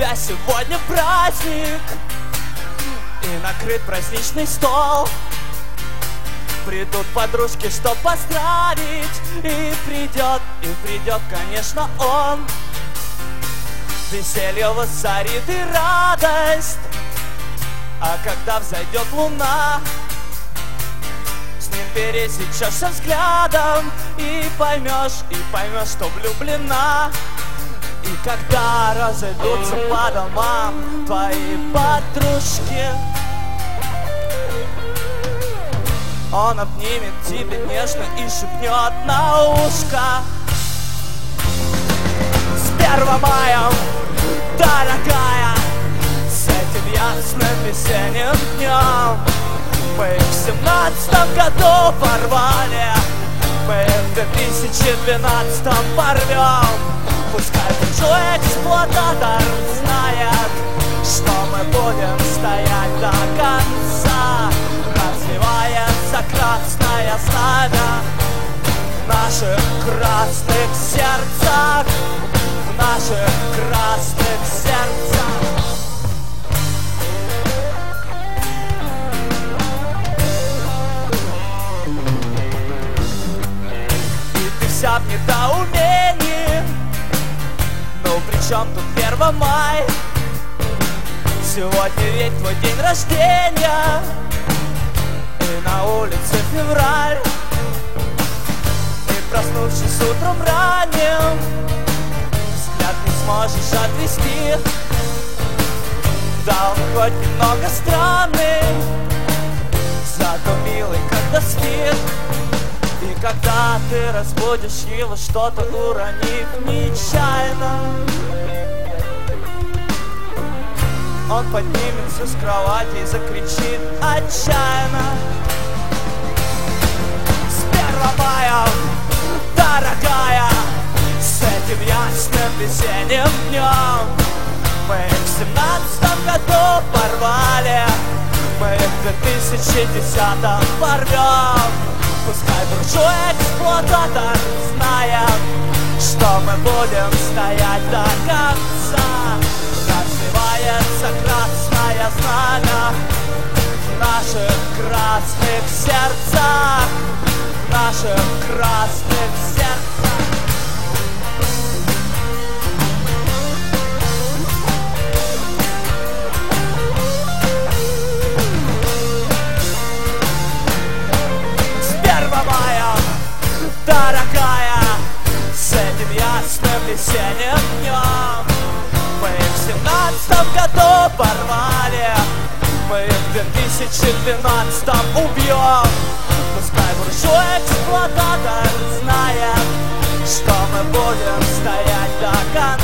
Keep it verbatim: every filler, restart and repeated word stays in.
тебя сегодня праздник, и накрыт праздничный стол. Придут подружки, чтоб поздравить, и придет, и придет, конечно, он. Веселье воцарит и радость, а когда взойдет луна, с ним пересечешься взглядом и поймешь, и поймешь, что влюблена. И когда разойдутся по домам твои подружки, он обнимет тебя нежно и шепнет на ушко: с первым маем, дорогая, с этим ясным весенним днем. Мы в семнадцатом году порвали, мы в две тысячи двенадцатом порвем. Пускай большой эксплуататор знает, что мы будем стоять до конца. Развивается красное знамя в наших красных сердцах, в наших красных сердцах. И ты вся в недоумении, ну при чем тут первое мая? Сегодня ведь твой день рождения, и на улице февраль. И проснувшись утром ранним, взгляд не сможешь отвести. Да, он хоть немного странный, зато милый, когда спит. И когда ты разбудишь его, что-то уронив нечаянно, он поднимется с кровати и закричит отчаянно: с первым маем, дорогая, с этим ясным весенним днем. Мы в семнадцатом году порвали, мы в две тысячи десятом порвем. Пускай буржуй эксплуататор знает, что мы будем стоять до конца. Развивается красное знамя в наших красных сердцах, в наших красных сердцах. С первым маем, дорогая, с этим ясным весенним днем. Мы в семнадцатом году порвали, мы в две тысячи двенадцатом убьем. Пускай буржуй эксплуататор знает, что мы будем стоять до конца.